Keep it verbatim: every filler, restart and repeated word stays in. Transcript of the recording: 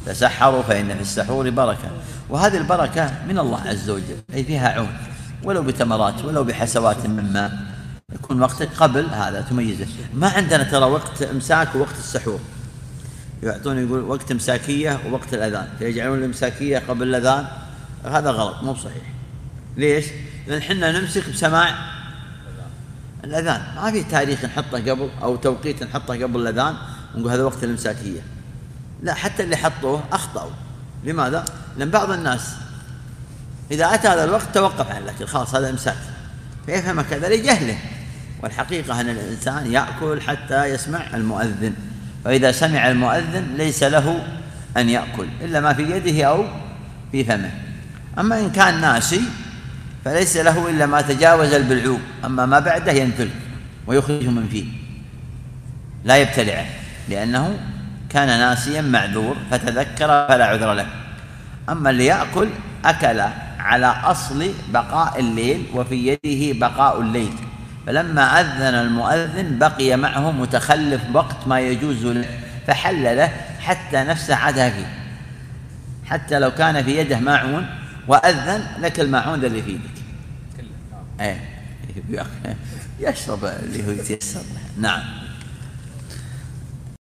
تسحروا فإن في السحور بركة. وهذه البركة من الله عز وجل، أي فيها عون، ولو بتمرات ولو بحسوات من ماء، يكون وقتك قبل هذا تميزه. ما عندنا ترى وقت إمساك ووقت السحور، يعطون يقول وقت إمساكية ووقت الأذان، فيجعلون الإمساكية قبل الأذان. هذا غلط، مو صحيح. ليش؟ لأن حنا نمسك بسماع الأذان، ما في تاريخ نحطه قبل أو توقيت نحطه قبل الأذان ونقول هذا وقت الإمساكية. لا، حتى اللي حطوه أخطأوا. لماذا؟ لأن بعض الناس إذا أتى هذا الوقت توقف عن الأكل، خلاص هذا إمساك، فيفهم كذا لجهله. والحقيقة أن الإنسان يأكل حتى يسمع المؤذن، فإذا سمع المؤذن ليس له أن يأكل إلا ما في يده أو في فمه. أما إن كان ناسي فليس له إلا ما تجاوز البلعوم، أما ما بعده ينفل ويخرجه من فيه، لا يبتلعه، لأنه كان ناسيا معذور فتذكر فلا عذر له. أما اللي يأكل أكل على أصل بقاء الليل وفي يده بقاء الليل، فلما أذن المؤذن بقي معه متخلف وقت ما يجوز له، فحل له حتى نفسه عادها فيه، حتى لو كان في يده ماعون وأذن لك الماعون ذا اللي في يدك، ايه يشرب اللي هو يتيسر. نعم.